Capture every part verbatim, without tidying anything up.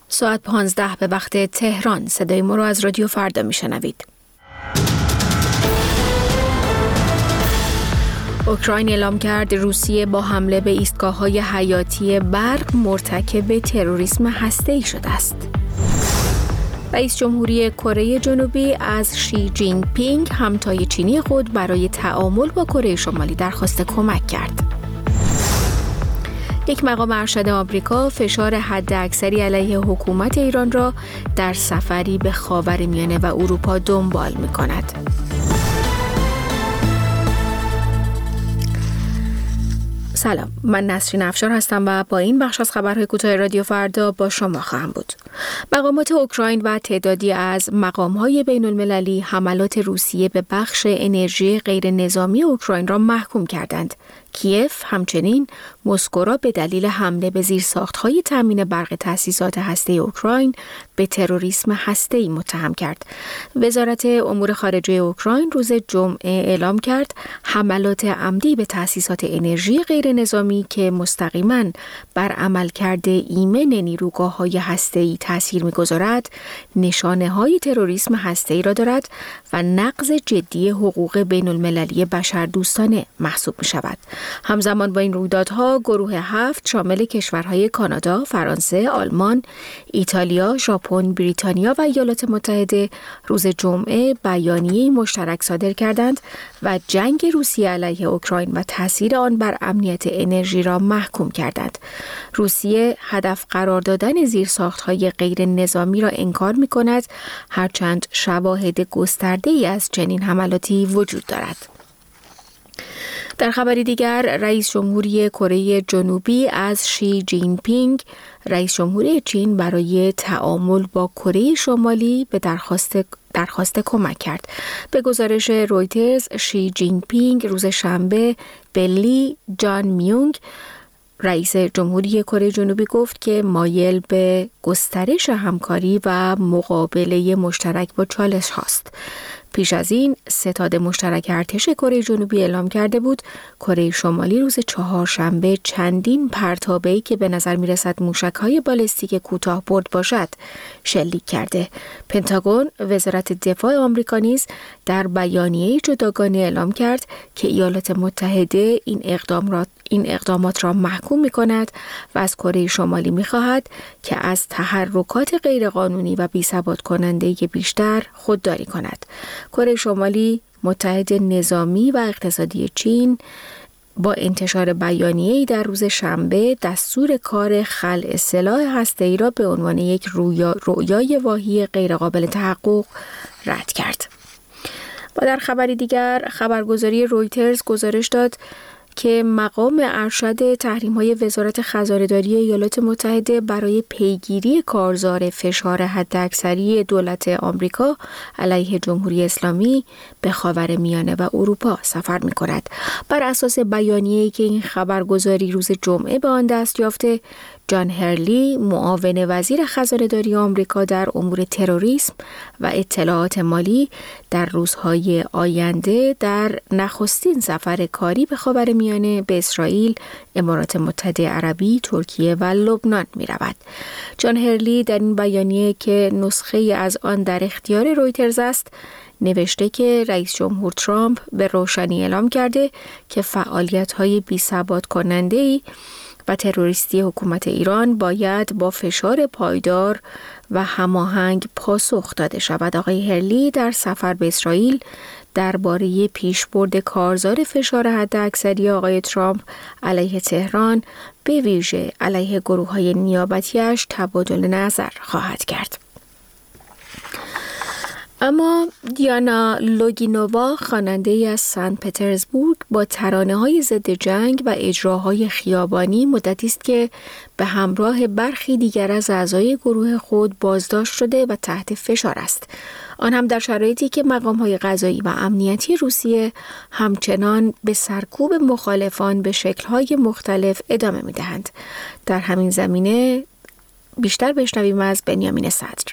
ساعت پانزده به وقت تهران. صدای ما رو از رادیو فردا میشنوید. اوکراین اعلام کرد روسیه با حمله به ایستگاه‌های حیاتی برق مرتکب تروریسم هسته‌ای شده است. رئیس جمهوری کره جنوبی از شی جین پینگ همتای چینی خود برای تعامل با کره شمالی درخواست کمک کرد. یک مقام ارشد آمریکا فشار حداکثری علیه حکومت ایران را در سفری به خاورمیانه و اروپا دنبال می‌کند. سلام، من نسرین افشار هستم و با این بخش از خبرهای کوتاه رادیو فردا با شما خواهم بود. مقامات اوکراین و تعدادی از مقام‌های بین‌المللی حملات روسیه به بخش انرژی غیر نظامی اوکراین را محکوم کردند. کیف همچنین مسکو را به دلیل حمله به زیرساخت‌های تامین برق تأسیسات هسته‌ای اوکراین به تروریسم هسته‌ای متهم کرد. وزارت امور خارجه اوکراین روز جمعه اعلام کرد حملات عمدی به تأسیسات انرژی غیر نظامی که مستقیماً بر عملکرد ایمن نیروگاه‌های هسته‌ای تأثیر می‌گذارد، نشانه‌های تروریسم هسته‌ای را دارد و نقض جدی حقوق بین‌المللی بشردوستانه محسوب می‌شود. همزمان با این رویدادها گروه هفت شامل کشورهای کانادا، فرانسه، آلمان، ایتالیا، ژاپن، بریتانیا و ایالات متحده روز جمعه بیانیه مشترک صادر کردند و جنگ روسیه علیه اوکراین و تاثیر آن بر امنیت انرژی را محکوم کردند. روسیه هدف قرار دادن زیرساخت‌های غیر نظامی را انکار می‌کند، هرچند شواهد گسترده‌ای از چنین حملاتی وجود دارد. در خبری دیگر، رئیس جمهوری کره جنوبی از شی جین پینگ رئیس جمهوری چین برای تعامل با کره شمالی به درخواست درخواست کمک کرد. به گزارش رویترز، شی جین پینگ روز شنبه به لی جان میونگ رئیس جمهوری کره جنوبی گفت که مایل به گسترش همکاری و مقابله مشترک با چالش هاست. پیش از این ستاد مشترک ارتش کره جنوبی اعلام کرده بود کره شمالی روز چهارشنبه چندین پرتابه‌ای که به نظر می‌رسد موشک‌های بالستیک کوتاه برد باشد شلیک کرده. پنتاگون، وزارت دفاع آمریکا نیز در بیانیه‌ای جداگانه اعلام کرد که ایالات متحده این اقدام را این اقدامات را محکوم می‌کند و از کره شمالی می‌خواهد که از تحرکات غیرقانونی و بی‌ثبات کننده بیشتر خودداری کند. کره شمالی متحد نظامی و اقتصادی چین با انتشار بیانیه‌ای در روز شنبه دستور کار خلع سلاح هسته‌ای را به عنوان یک رویا رویای واهی غیرقابل تحقق رد کرد. و در خبری دیگر، خبرگزاری رویترز گزارش داد که مقام ارشد تحریم‌های وزارت خزانه‌داری ایالات متحده برای پیگیری کارزار فشار حداکثری دولت آمریکا علیه جمهوری اسلامی به خاورمیانه و اروپا سفر می‌کند. بر اساس بیانیه‌ای که این خبرگزاری روز جمعه به آن دست یافته، جان هرلی، معاون وزیر خزانه‌داری آمریکا در امور تروریسم و اطلاعات مالی، در روزهای آینده در نخستین سفر کاری به خاورمیانه به اسرائیل، امارات متحده عربی، ترکیه و لبنان می‌رود. جان هرلی در این بیانیه که نسخه از آن در اختیار رویترز است، نوشته که رئیس جمهور ترامپ به روشنی اعلام کرده که فعالیت‌های بی‌ثبات کننده‌ای و تروریستی حکومت ایران باید با فشار پایدار و هماهنگ پاسخ داده شود. آقای هرلی در سفر به اسرائیل درباره پیشبرد کارزار فشار حداکثری آقای ترامپ علیه تهران، به ویژه علیه گروه‌های نیابتی‌اش، تبادل نظر خواهد کرد. اما دیانا لوگینووا، خواننده‌ای از سن پترزبورگ، با ترانه‌های ضد جنگ و اجراهای خیابانی مدتی است که به همراه برخی دیگر از اعضای گروه خود بازداشت شده و تحت فشار است. آن هم در شرایطی که مقام‌های قضایی و امنیتی روسیه همچنان به سرکوب مخالفان به شکل‌های مختلف ادامه می‌دهند. در همین زمینه بیشتر بشنویم از بنیامین صدر.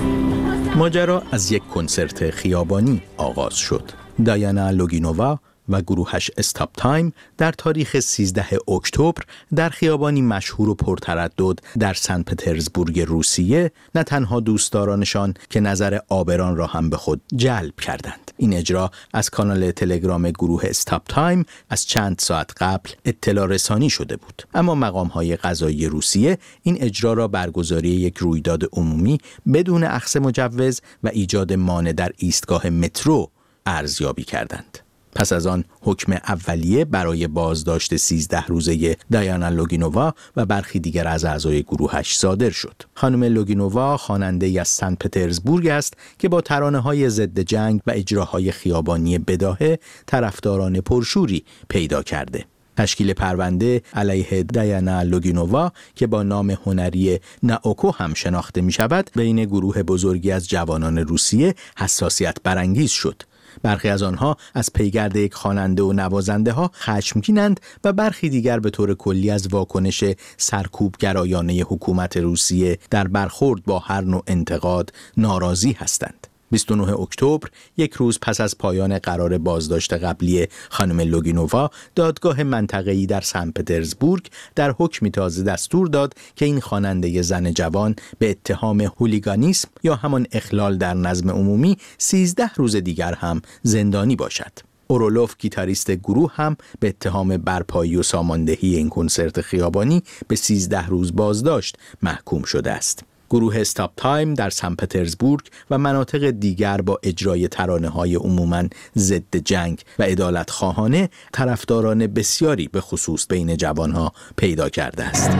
ماجرا از یک کنسرت خیابانی آغاز شد. دایانا لوگینووا و گروهش استاپ تایم در تاریخ سیزدهم اکتبر در خیابانی مشهور و پرتردد در سن پترزبورگ روسیه نه تنها دوستدارانشان که نظر عابران را هم به خود جلب کردند. این اجرا از کانال تلگرام گروه استاپ تایم از چند ساعت قبل اطلاع رسانی شده بود، اما مقام‌های قضایی روسیه این اجرا را برگزاری یک رویداد عمومی بدون اخذ مجوز و ایجاد مانع در ایستگاه مترو ارزیابی کردند. پس از آن حکم اولیه برای بازداشت سیزده روزه دایانا لوگینووا و برخی دیگر از اعضای گروهش صادر شد. خانم لوگینووا خواننده‌ای از سن پترزبورگ است که با ترانه‌های ضد جنگ و اجراهای خیابانی بداهه طرفداران پرشوری پیدا کرده. تشکیل پرونده علیه دایانا لوگینووا که با نام هنری ناوکو هم شناخته می شود بین گروه بزرگی از جوانان روسیه حساسیت برانگیز شد. برخی از آنها از پیگرد یک خواننده و نوازنده ها خشمگینند و برخی دیگر به طور کلی از واکنش سرکوبگرایانه حکومت روسیه در برخورد با هر نوع انتقاد ناراضی هستند. بیست و نهم اکتبر، یک روز پس از پایان قرار بازداشت قبلی خانم لوگینووا، دادگاه منطقه‌ای در سن پترزبورگ در حکمی تازه دستور داد که این خواننده زن جوان به اتهام هولیگانیسم یا همان اخلال در نظم عمومی سیزده روز دیگر هم زندانی باشد. اورولوف گیتاریست گروه هم به اتهام برپایی و ساماندهی این کنسرت خیابانی به سیزده روز بازداشت محکوم شده است. گروه استاپ تایم در سن پترزبورگ و مناطق دیگر با اجرای ترانه‌های عموماً ضد جنگ و عدالت خواهانه طرفداران بسیاری به خصوص بین جوانها پیدا کرده است.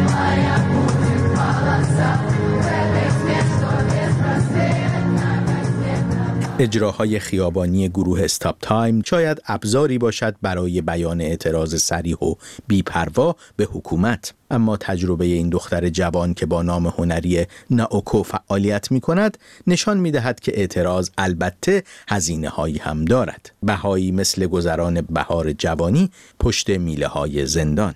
اجراهای خیابانی گروه استاپ تایم شاید ابزاری باشد برای بیان اعتراض صریح و بی‌پروا به حکومت، اما تجربه این دختر جوان که با نام هنری ناوکو فعالیت می کند نشان می دهد که اعتراض البته هزینه هایی هم دارد. بهایی مثل گذران بهار جوانی پشت میله های زندان.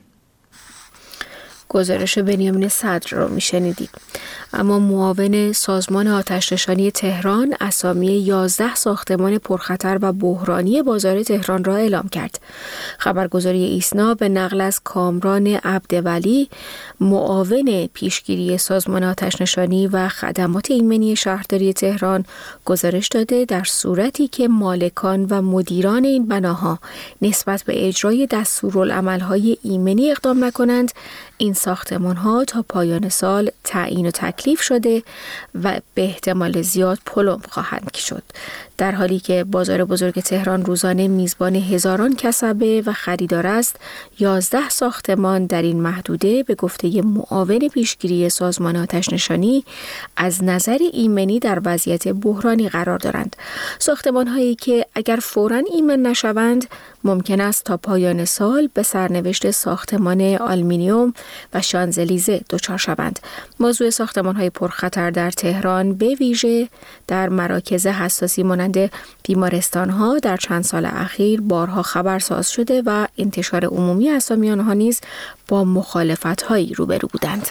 گزارش بنیامین صدر رو میشنیدید. اما معاون سازمان آتش‌نشانی تهران اسامی یازده ساختمان پرخطر و بحرانی بازار تهران را اعلام کرد. خبرگزاری ایسنا به نقل از کامران عبدولی، معاون پیشگیری سازمان آتش‌نشانی و خدمات ایمنی شهرداری تهران، گزارش داده در صورتی که مالکان و مدیران این بناها نسبت به اجرای دستورالعمل‌های ایمنی اقدام نکنند، این ساختمان‌ها تا پایان سال تعیین و تکلیف شده و به احتمال زیاد پلم خواهند شد. در حالی که بازار بزرگ تهران روزانه میزبان هزاران کسبه و خریدار است، یازده ساختمان در این محدوده به گفته معاون پیشگیری سازمان آتش‌نشانی از نظر ایمنی در وضعیت بحرانی قرار دارند. ساختمان‌هایی که اگر فوراً ایمن نشوند ممکن است تا پایان سال به سرنوشت ساختمان آلومینیوم و شانزلیزه دچار شوند. موضوع ساختمان‌های پرخطر در تهران به ویژه در مراکز حساسی مانند بیمارستان‌ها در چند سال اخیر بارها خبرساز شده و انتشار عمومی اسامی آنها نیز با مخالفت‌هایی روبرو بودند.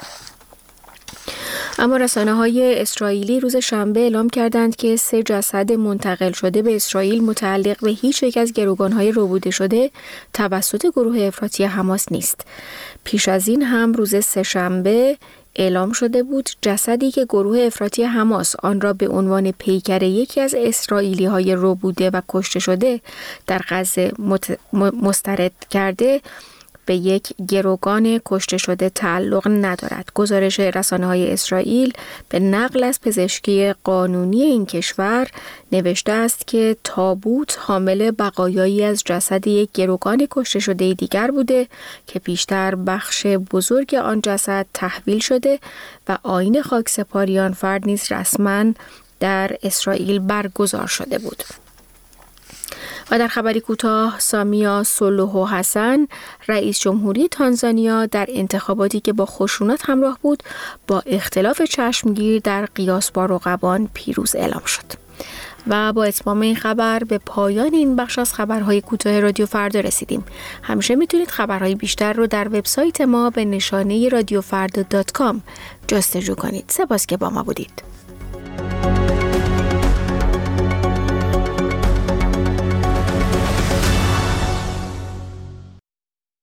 اما رسانه‌های اسرائیلی روز شنبه اعلام کردند که سه جسد منتقل شده به اسرائیل متعلق به هیچ یک از گروگان‌های ربوده شده توسط گروه افراطی حماس نیست. پیش از این هم روز سه‌شنبه اعلام شده بود جسدی که گروه افراطی حماس آن را به عنوان پیکر یکی از اسرائیلی‌های ربوده و کشته شده در غزه مسترد کرده به یک گروگان کشته شده تعلق ندارد. گزارش رسانه‌های اسرائیل به نقل از پزشکی قانونی این کشور نوشته است که تابوت حامل بقایایی از جسد یک گروگان کشته شده دیگر بوده که پیشتر بخش بزرگ آن جسد تحویل شده و آیین خاکسپاری آن فرد نیز رسما در اسرائیل برگزار شده بود. و در خبری کوتاه، سامیا سلوحو حسن، رئیس جمهوری تانزانیا، در انتخاباتی که با خشونت همراه بود با اختلاف چشمگیر در قیاس با رقبان پیروز اعلام شد. و با اتمام این خبر به پایان این بخش از خبرهای کوتاه رادیو فردا رسیدیم. همیشه میتونید خبرهای بیشتر رو در وبسایت ما به نشانه رادیو فردا دات کام جستجو کنید. سپاس که با ما بودید.